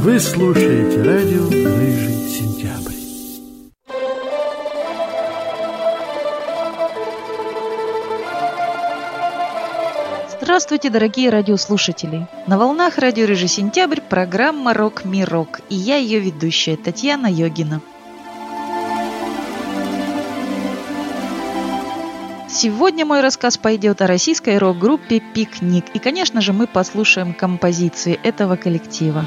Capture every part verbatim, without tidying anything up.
Вы слушаете радио «Рыжий сентябрь». Здравствуйте, дорогие радиослушатели! На волнах радио «Рыжий сентябрь» программа «Рок-Мирок», и я ее ведущая Татьяна Йогина. Сегодня мой рассказ пойдет о российской рок-группе «Пикник», и, конечно же, мы послушаем композиции этого коллектива.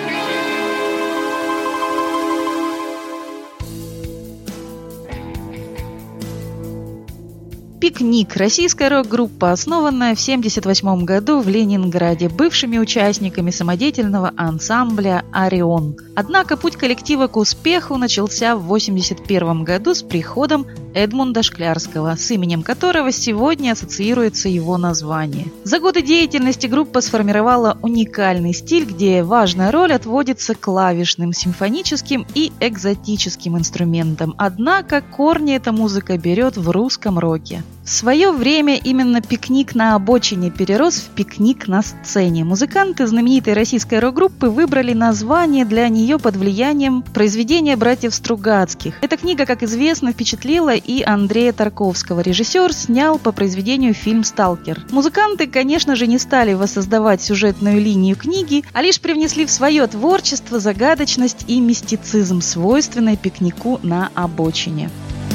«Пикник» – российская рок-группа, основанная в семьдесят восьмом году в Ленинграде бывшими участниками самодеятельного ансамбля «Орион». Однако путь коллектива к успеху начался в восемьдесят первом году с приходом Эдмунда Шклярского, с именем которого сегодня ассоциируется его название. За годы деятельности группа сформировала уникальный стиль, где важная роль отводится клавишным, симфоническим и экзотическим инструментам. Однако корни эта музыка берет в русском роке. В свое время именно «Пикник на обочине» перерос в «Пикник на сцене». Музыканты знаменитой российской рок-группы выбрали название для нее под влиянием произведения братьев Стругацких. Эта книга, как известно, впечатлила и Андрея Тарковского. Режиссер снял по произведению фильм «Сталкер». Музыканты, конечно же, не стали воссоздавать сюжетную линию книги, а лишь привнесли в свое творчество загадочность и мистицизм, свойственные «Пикнику на обочине».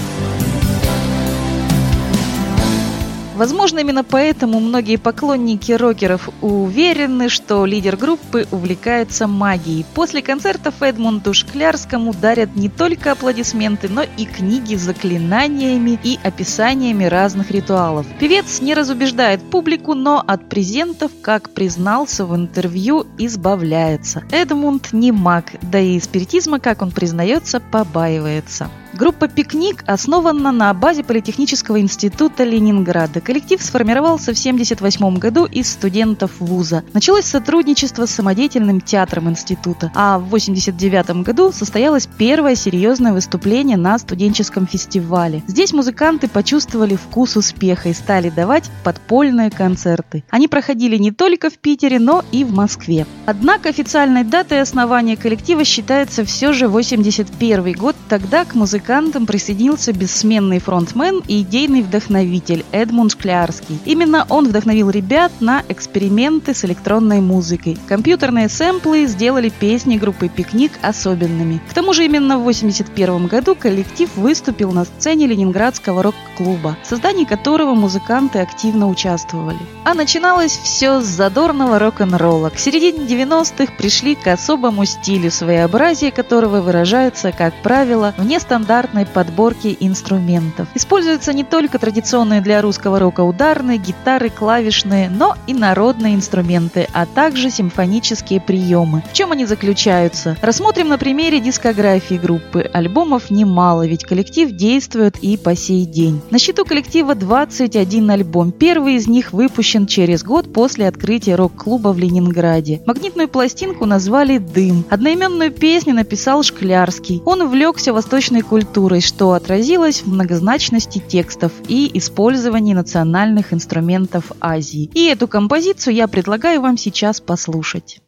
Возможно, именно поэтому многие поклонники рокеров уверены, что лидер группы увлекается магией. После концертов Эдмунду Шклярскому дарят не только аплодисменты, но и книги с заклинаниями и описаниями разных ритуалов. Певец не разубеждает публику, но от презентов, как признался в интервью, избавляется. Эдмунд не маг, да и спиритизма, как он признается, побаивается. Группа «Пикник» основана на базе Политехнического института Ленинграда. Коллектив сформировался в семьдесят восьмом году из студентов вуза. Началось сотрудничество с самодеятельным театром института, а в восемьдесят девятом году состоялось первое серьезное выступление на студенческом фестивале. Здесь музыканты почувствовали вкус успеха и стали давать подпольные концерты. Они проходили не только в Питере, но и в Москве. Однако официальной датой основания коллектива считается все же восемьдесят первый год. Тогда к музыкантам Музыкантам присоединился бессменный фронтмен и идейный вдохновитель Эдмунд Шклярский. Именно он вдохновил ребят на эксперименты с электронной музыкой. Компьютерные сэмплы сделали песни группы «Пикник» особенными. К тому же именно в восемьдесят первом году коллектив выступил на сцене Ленинградского рок-клуба, в создании которого музыканты активно участвовали. А начиналось все с задорного рок-н-ролла. К середине девяностых пришли к особому стилю, своеобразие которого выражается, как правило, в нестандартном подборки инструментов. Используются не только традиционные для русского рока ударные, гитары, клавишные, но и народные инструменты, а также симфонические приемы. В чем они заключаются? Рассмотрим на примере дискографии группы. Альбомов немало, ведь коллектив действует и по сей день. На счету коллектива двадцать один альбом. Первый из них выпущен через год после открытия рок-клуба в Ленинграде. Магнитную пластинку назвали «Дым». Одноименную песню написал Шклярский. Он увлекся восточной культурой, что отразилось в многозначности текстов и использовании национальных инструментов Азии. И эту композицию я предлагаю вам сейчас послушать.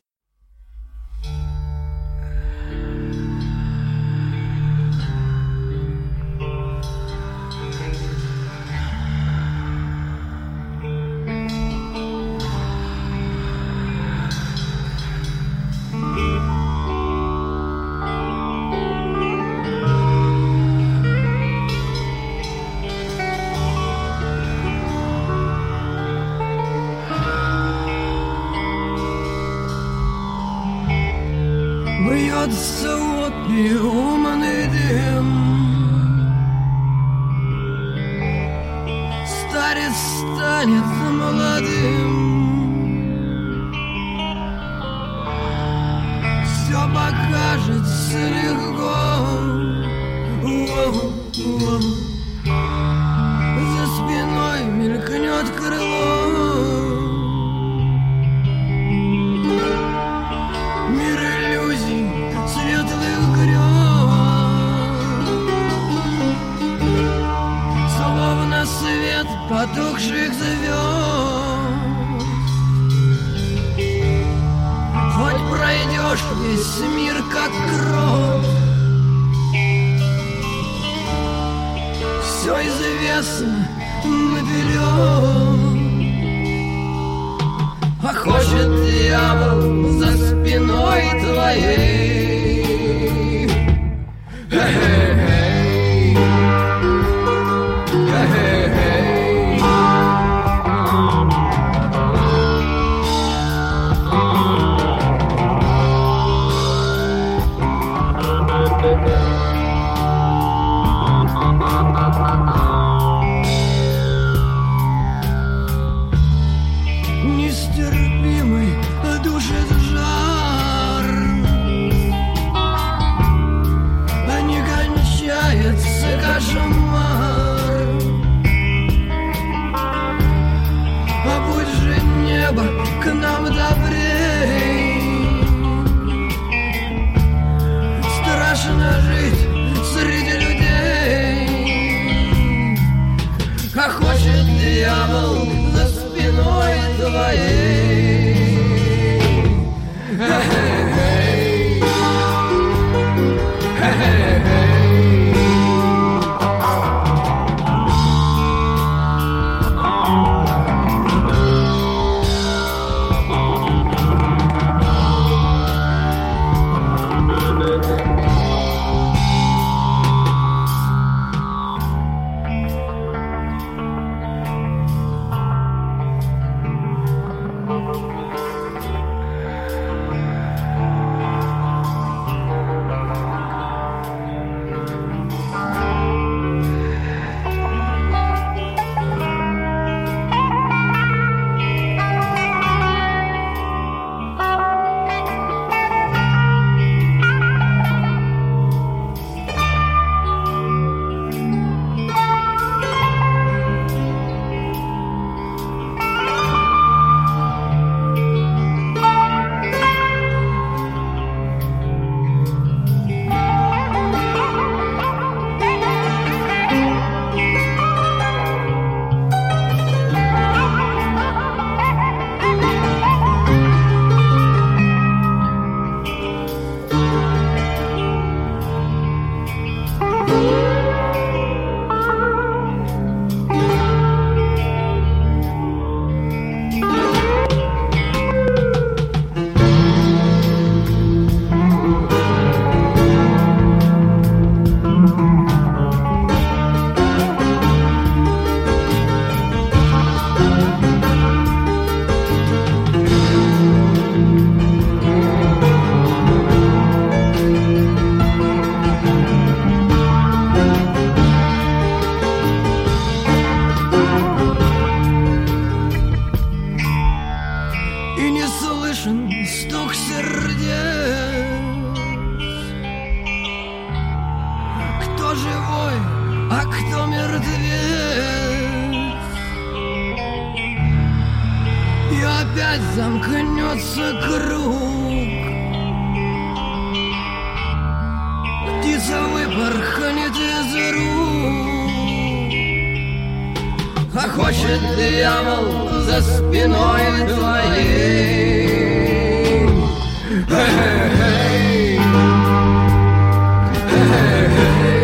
Бьется опиумный дым, старец станет молодым, все покажется легко. Воу-воу. За спиной мелькнет крыло. Мир иллюзий, светлых грез, словно свет потухших звезд. Хоть найдешь весь мир как крот. Все известно наперед. А хочет дьявол за спиной твоей. Хе-хе-хей. Хе-хе-хей. Нестерпимый душит жар, а не кончается кошмар. А будь же небо к нам добрей. Страшно жить среди людей. А хочет дьявол за спиной твоей. Хе-хе-хей. Хе-хе-хей. Опять замкнется круг. Птица выпорхнет из рук. А хочет дьявол за спиной твоей. Хе-хе-хей. Хе-хе-хей.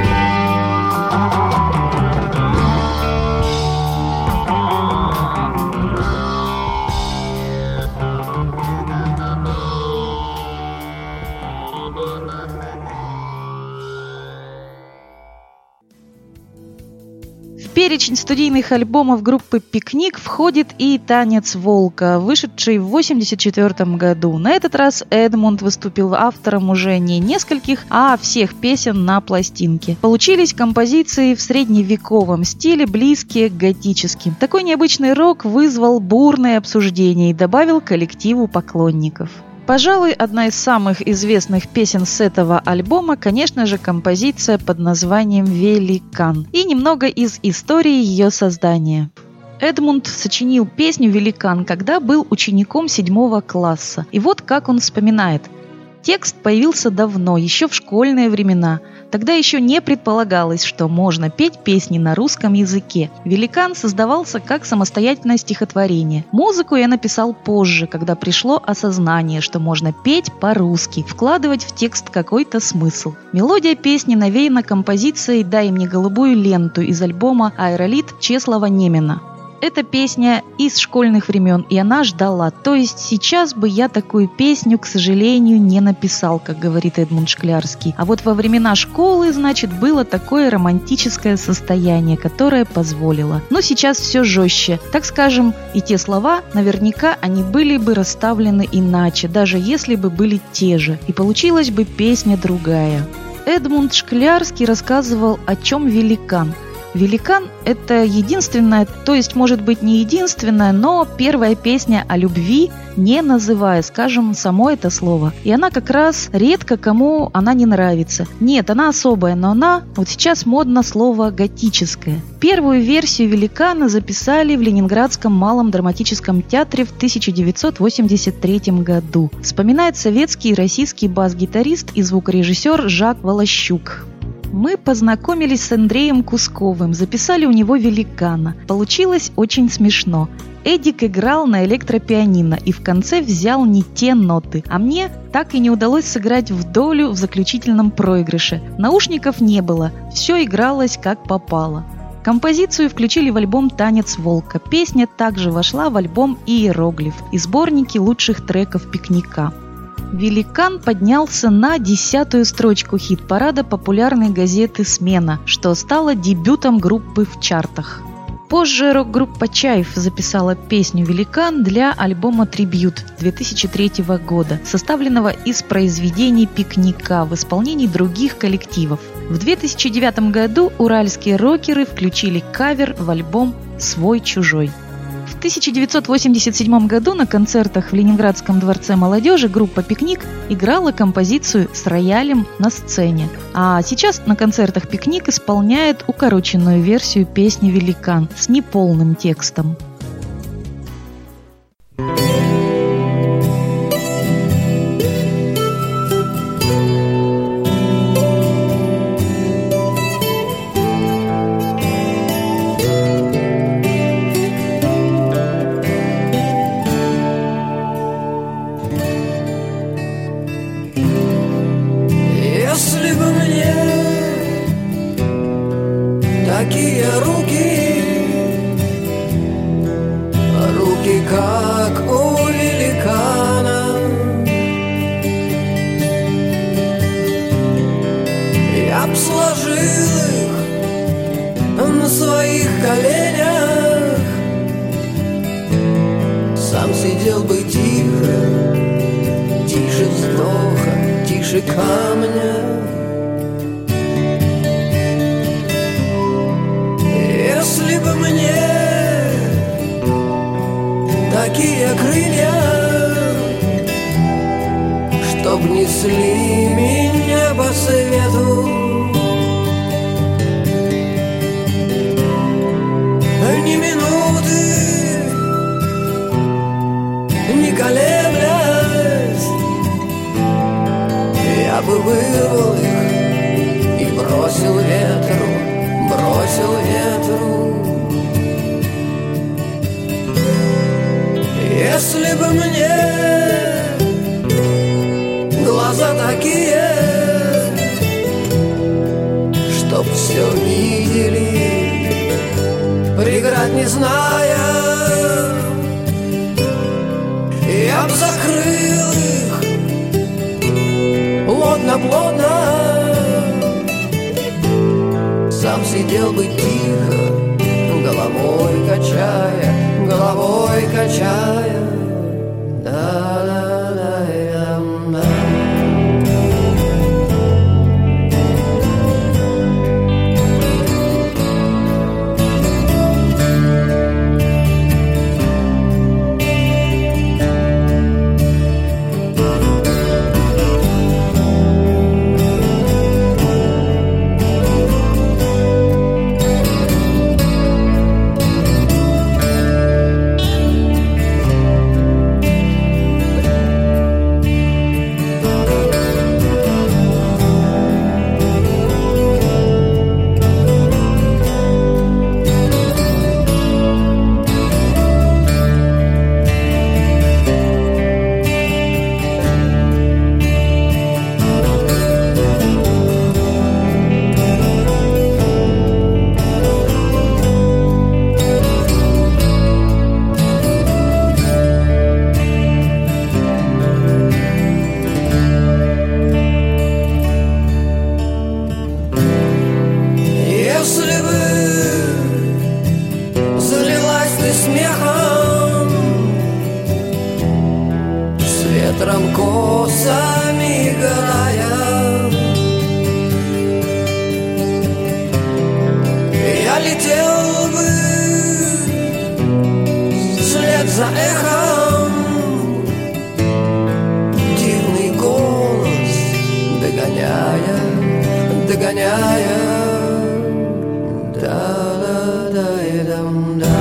В перечень студийных альбомов группы «Пикник» входит и «Танец волка», вышедший в восемьдесят четвёртом году. На этот раз Эдмунд выступил автором уже не нескольких, а всех песен на пластинке. Получились композиции в средневековом стиле, близкие к готическим. Такой необычный рок вызвал бурное обсуждение и добавил коллективу поклонников. Пожалуй, одна из самых известных песен с этого альбома, конечно же, композиция под названием «Великан» и немного из истории ее создания. Эдмунд сочинил песню «Великан», когда был учеником седьмого класса. И вот как он вспоминает. Текст появился давно, еще в школьные времена. Тогда еще не предполагалось, что можно петь песни на русском языке. «Великан» создавался как самостоятельное стихотворение. Музыку я написал позже, когда пришло осознание, что можно петь по-русски, вкладывать в текст какой-то смысл. Мелодия песни навеяна композицией «Дай мне голубую ленту» из альбома «Аэролит» Чеслова Немина. Эта песня из школьных времен, и она ждала. То есть сейчас бы я такую песню, к сожалению, не написал, как говорит Эдмунд Шклярский. А вот во времена школы, значит, было такое романтическое состояние, которое позволило. Но сейчас все жестче. Так скажем, и те слова, наверняка, они были бы расставлены иначе, даже если бы были те же. И получилась бы песня другая. Эдмунд Шклярский рассказывал, о чем «Великан». «Великан» — это единственная, то есть, может быть, не единственная, но первая песня о любви, не называя, скажем, само это слово. И она как раз редко кому она не нравится. Нет, она особая, но она, вот сейчас модно слово «готическое». Первую версию «Великана» записали в Ленинградском малом драматическом театре в тысяча девятьсот восемьдесят третьем году. Вспоминает советский и российский бас-гитарист и звукорежиссер Жак Волощук. Мы познакомились с Андреем Кусковым, записали у него «Великана». Получилось очень смешно. Эдик играл на электропианино и в конце взял не те ноты, а мне так и не удалось сыграть в долю в заключительном проигрыше. Наушников не было, все игралось как попало. Композицию включили в альбом «Танец волка». Песня также вошла в альбом «Иероглиф» и сборники лучших треков «Пикника». «Великан» поднялся на десятую строчку хит-парада популярной газеты «Смена», что стало дебютом группы в чартах. Позже рок-группа «Чайф» записала песню «Великан» для альбома «Трибьют» две тысячи третьего года, составленного из произведений «Пикника» в исполнении других коллективов. В две тысячи девятом году уральские рокеры включили кавер в альбом «Свой-чужой». В тысяча девятьсот восемьдесят седьмом году на концертах в Ленинградском дворце молодежи группа «Пикник» играла композицию с роялем на сцене. А сейчас на концертах «Пикник» исполняет укороченную версию песни «Великан» с неполным текстом. Такие руки, руки как у великана, я б сложил их на своих коленях, сам сидел бы тихо, тише вздоха, тише камня. Если бы мне такие крылья, чтоб несли меня по свету, ни минуты не колеблясь, я бы вырвал их и бросил ветру, бросил ветру. Если бы мне глаза такие, чтоб все видели, преград не зная, я б закрыл их плотно-плотно, сам сидел бы тихо, головой качая, головой качая. Да-да-да-да-да. ветром косами играя. Я летел бы вслед за эхом, дивный голос догоняя, догоняя. Да-да-да-да-да.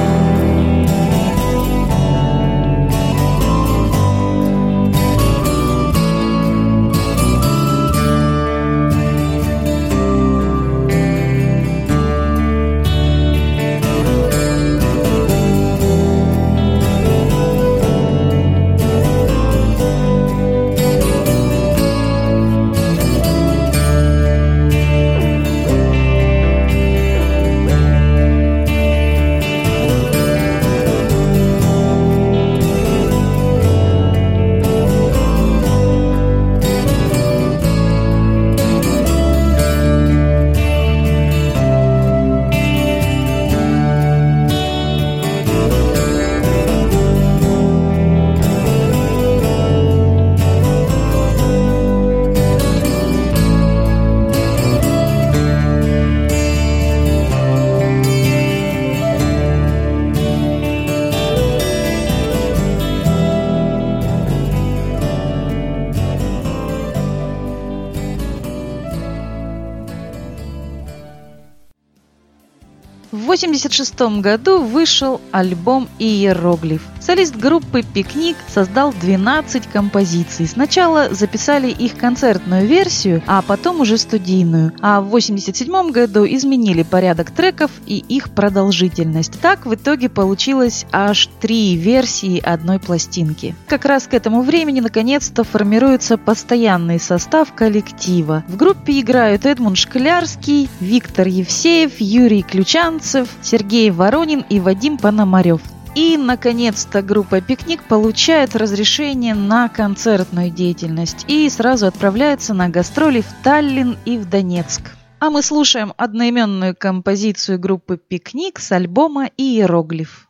В восемьдесят шестом году вышел альбом «Иероглиф». Солист группы «Пикник» создал двенадцать композиций. Сначала записали их концертную версию, а потом уже студийную. А в восемьдесят седьмом году изменили порядок треков и их продолжительность. Так в итоге получилось аж три версии одной пластинки. Как раз к этому времени наконец-то формируется постоянный состав коллектива. В группе играют Эдмунд Шклярский, Виктор Евсеев, Юрий Ключанцев, Сергей Воронин и Вадим Пономарев. И, наконец-то, группа «Пикник» получает разрешение на концертную деятельность и сразу отправляется на гастроли в Таллин и в Донецк. А мы слушаем одноименную композицию группы «Пикник» с альбома «Иероглиф».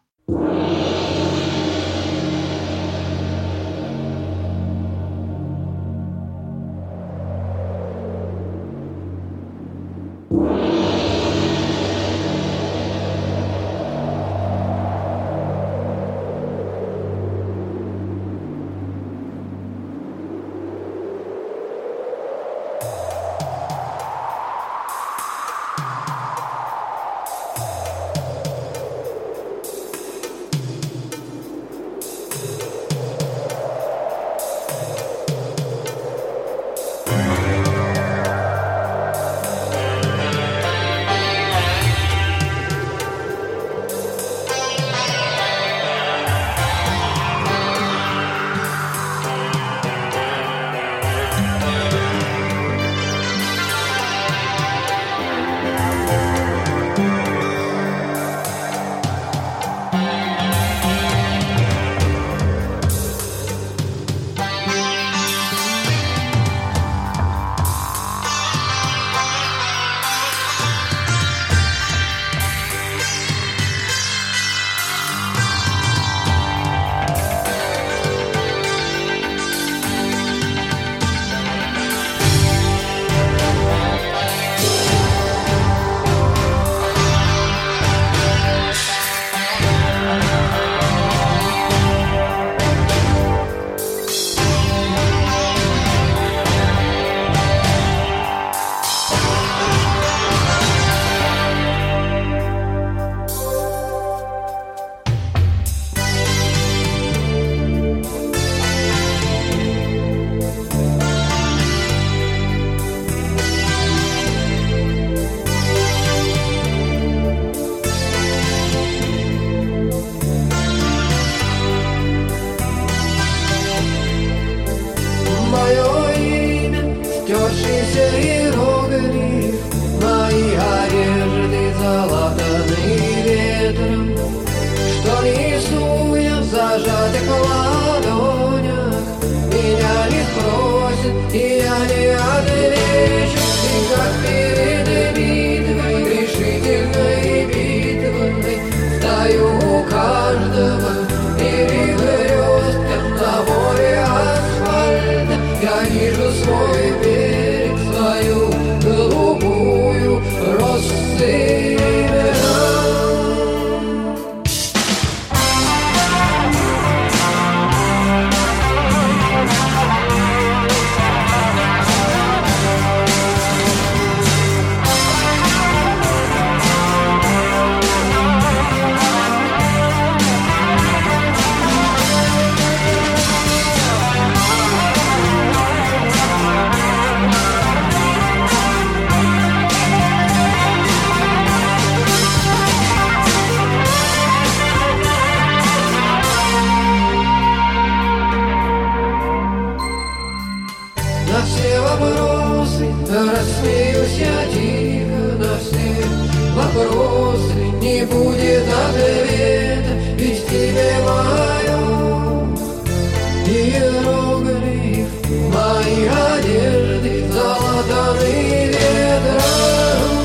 смеюсь я тихо на все вопросы, не будет ответа, ведь тебе мое иероглиф, мои одежды залатаны ветром.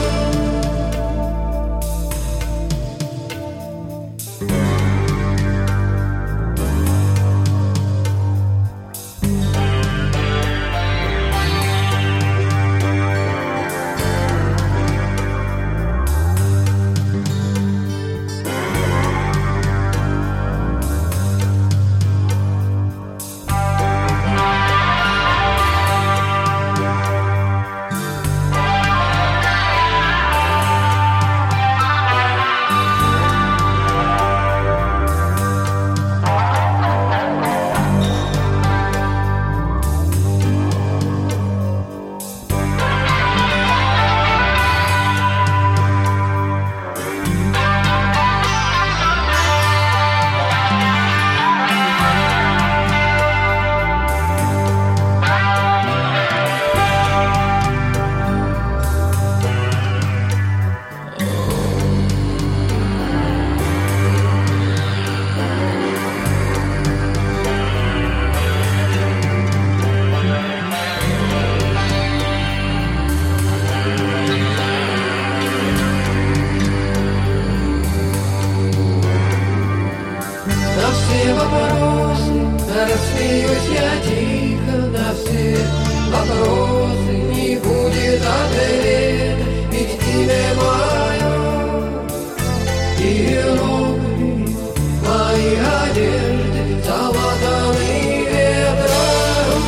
Рассмеюсь я тихо на все вопросы, не будет ответа, ведь имя мое иероглиф, мои одежды залатаны ветром.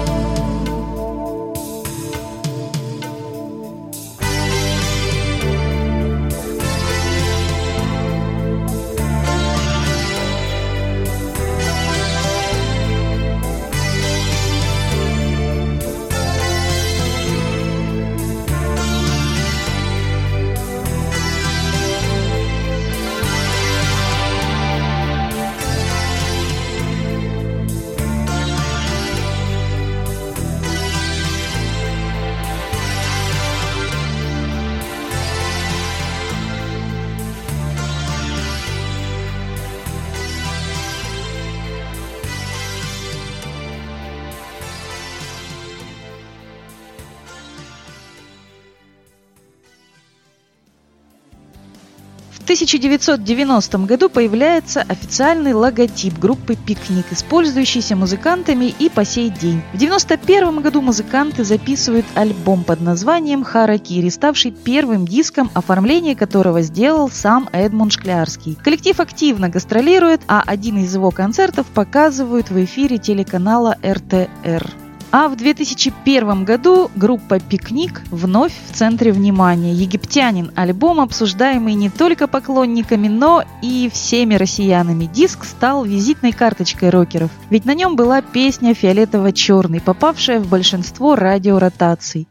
В тысяча девятьсот девяностом году появляется официальный логотип группы «Пикник», использующийся музыкантами и по сей день. В девяносто первом году музыканты записывают альбом под названием «Харакири», ставший первым диском, оформление которого сделал сам Эдмунд Шклярский. Коллектив активно гастролирует, а один из его концертов показывают в эфире телеканала эр тэ эр. А в две тысячи первом году группа «Пикник» вновь в центре внимания. «Египтянин» – альбом, обсуждаемый не только поклонниками, но и всеми россиянами. Диск стал визитной карточкой рокеров, ведь на нем была песня «Фиолетово-черный», попавшая в большинство радиоротаций.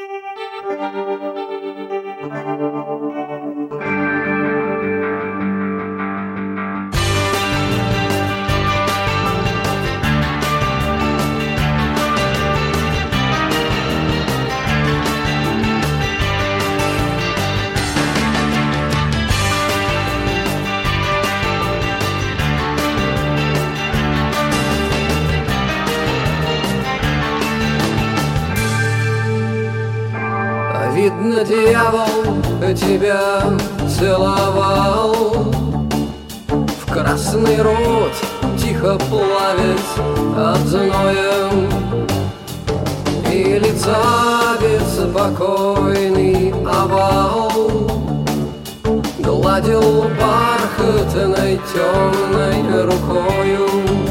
Видно, дьявол тебя целовал в красный рот, тихо плавясь от зноя, и лица беспокойный овал гладил бархатной темной рукою.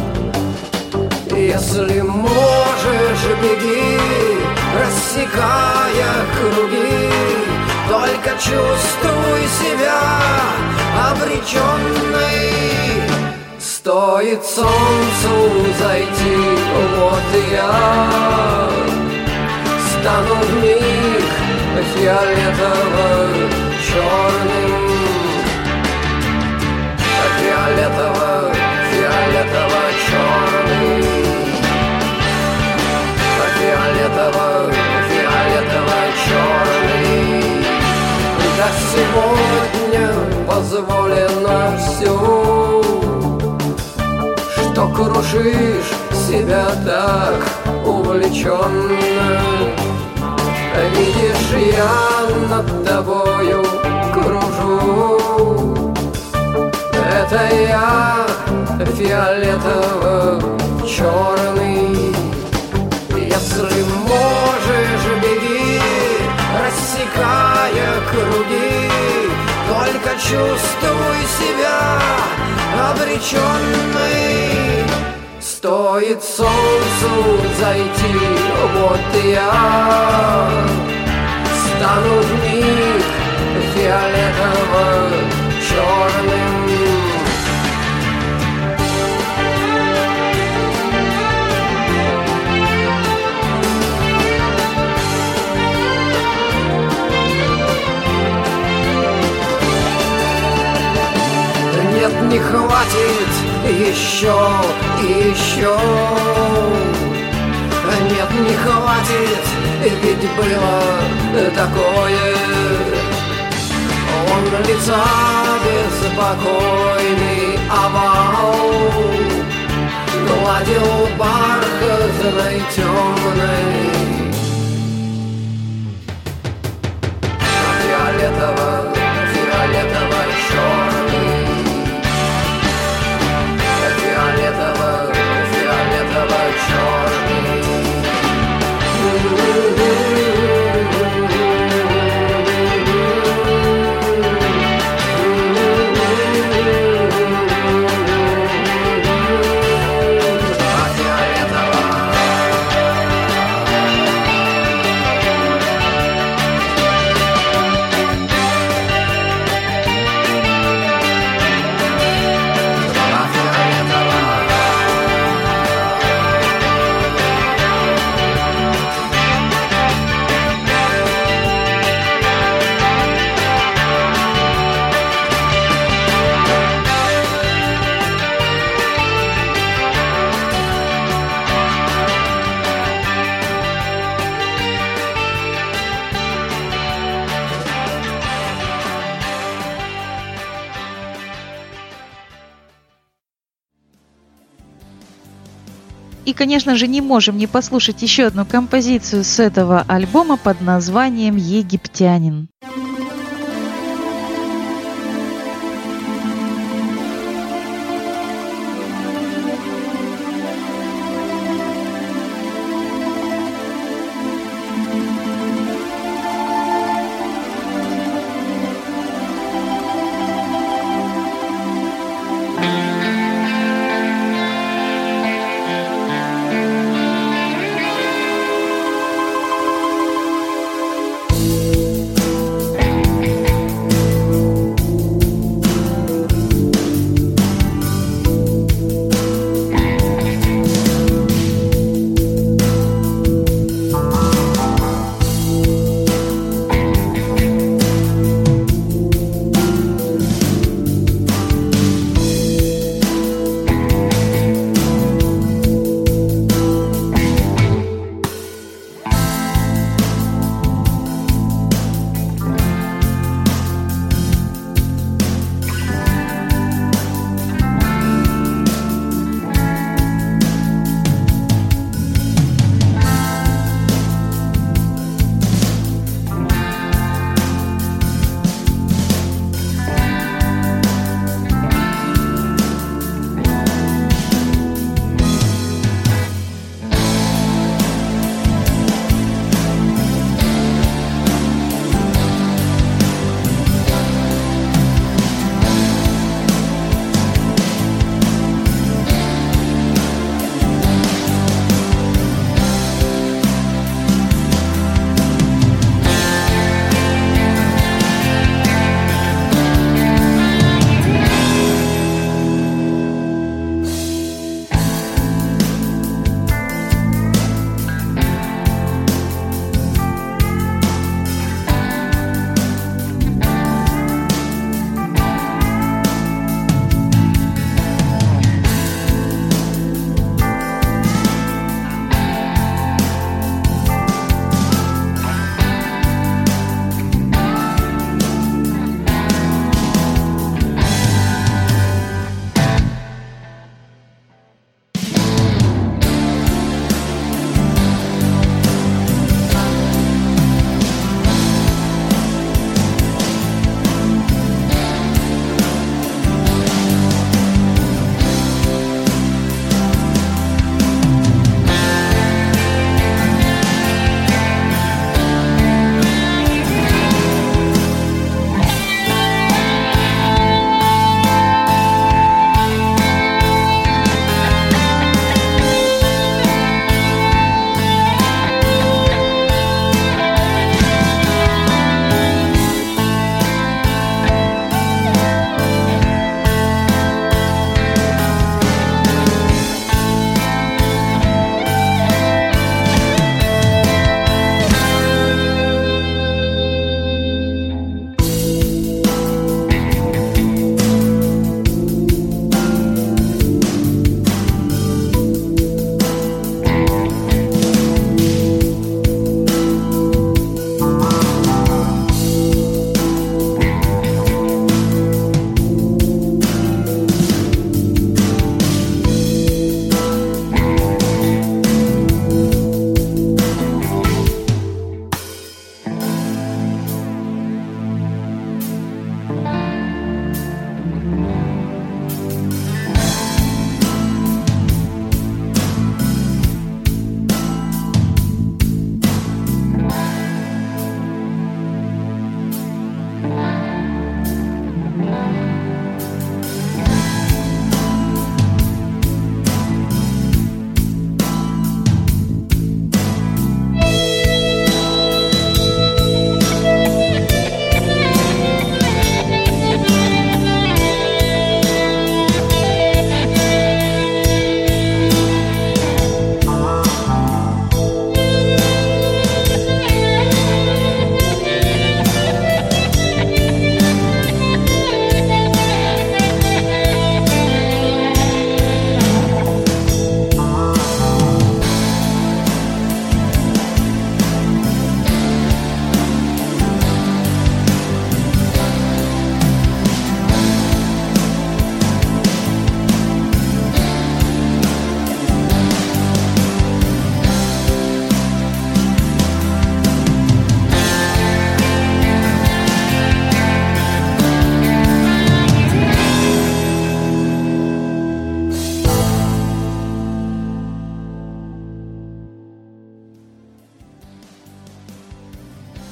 Если можешь, беги, рассекая круги, только чувствуй себя обреченной. Стоит солнцу зайти, вот я стану вмиг фиолетово-черным, фиолетово, фиолетово-черный, фиолетово, фиолетово-черный. крушишь себя так увлеченно. Видишь, я над тобою кружу. Это я фиолетово-черный. Если можешь, беги, рассекая круги. Только чувствуй себя обреченной. Стоит солнцу зайти, вот я стану вмиг фиолетово-черным. Нет, не хватит еще и еще. Нет, не хватит, ведь было такое. Он лица беспокойный овал гладил бархатной темной. Фиолетово, фиолетово-черный. Фиолетово, фиолетово-черный. И, конечно же, не можем не послушать еще одну композицию с этого альбома под названием «Египтянин».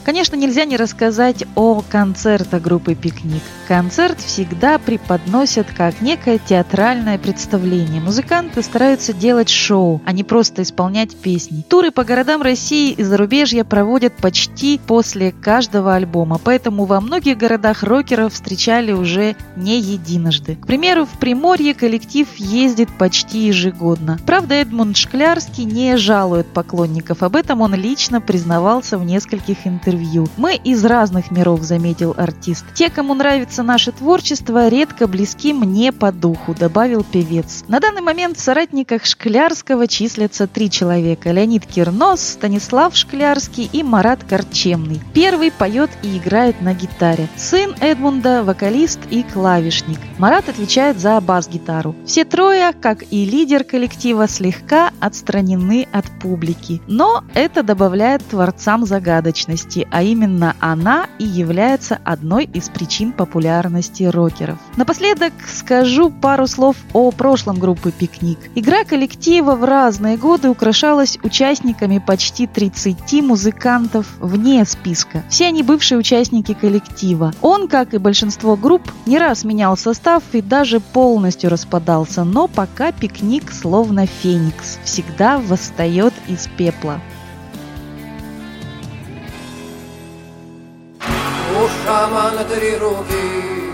Конечно, нельзя не рассказать о концертах группы «Пикник». Концерт всегда преподносят как некое театральное представление. Музыканты стараются делать шоу, а не просто исполнять песни. Туры по городам России и зарубежья проводят почти после каждого альбома, поэтому во многих городах рокеров встречали уже не единожды. К примеру, в Приморье коллектив ездит почти ежегодно. Правда, Эдмунд Шклярский не жалует поклонников, об этом он лично признавался в нескольких интервью. «Мы из разных миров», — заметил артист. «Те, кому нравится наше творчество, редко близки мне по духу», — добавил певец. На данный момент в соратниках Шклярского числятся три человека: Леонид Кирнос, Станислав Шклярский и Марат Корчемный. Первый поет и играет на гитаре. Сын Эдмунда — вокалист и клавишник. Марат отвечает за бас-гитару. Все трое, как и лидер коллектива, слегка отстранены от публики. Но это добавляет творцам загадочности, а именно она и является одной из причин популярности рокеров. Напоследок скажу пару слов о прошлом группы «Пикник». Игра коллектива в разные годы украшалась участниками почти тридцати музыкантов вне списка. Все они бывшие участники коллектива. Он, как и большинство групп, не раз менял состав и даже полностью распадался, но пока «Пикник» словно феникс, всегда восстает из пепла. У шамана три руки,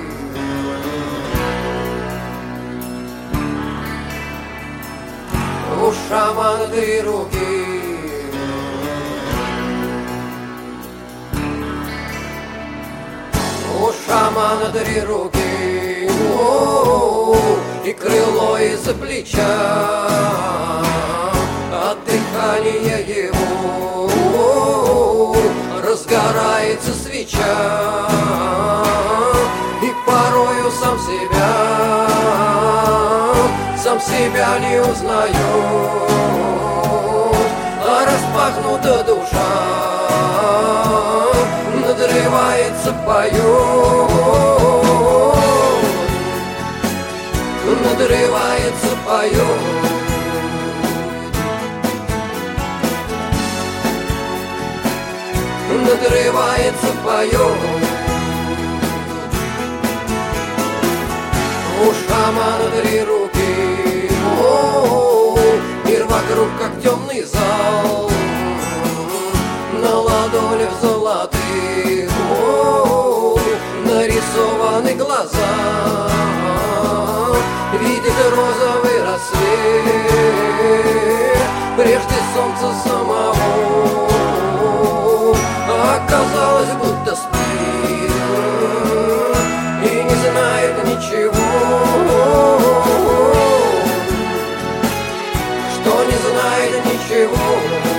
у шамана три руки, у шамана три руки, о-о-о, и крыло из-за плеча, от дыхания его о-о-о, разгорается свеча, и порою сам себя, сам себя не узнает, а распахнута душа, надрывается, поет, надрывается, поет. Надрывается, поет. У шамана три руки, о-о-о, мир вокруг как темный зал, на ладонях золотых о-о-о, нарисованы глаза, видит розовый рассвет, прежде солнца самого. Оказалось, будто спит и не знает ничего, что не знает ничего.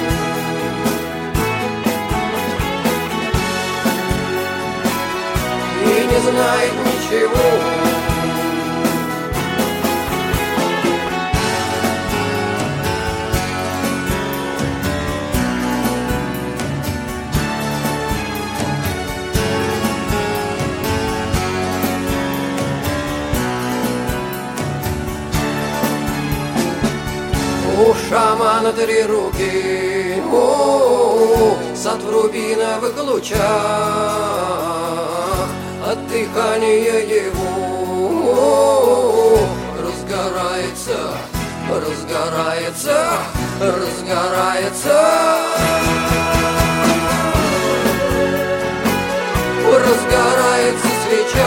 И не знает ничего. У шамана три руки, о-о-о, сад в рубиновых лучах, от дыхания его о-о-о, разгорается, разгорается, разгорается, разгорается свеча.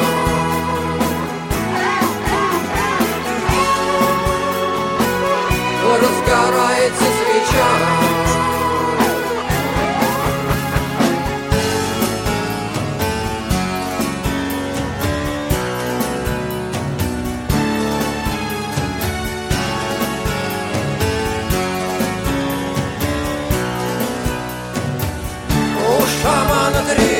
Разгорается свеча. У шамана три.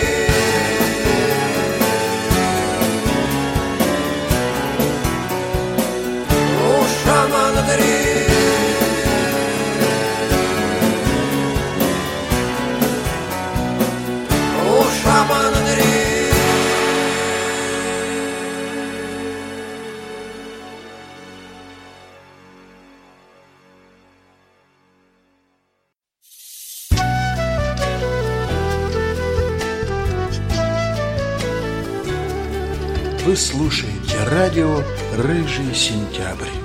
У шамана три. Вы слушаете радио «Рыжий сентябрь».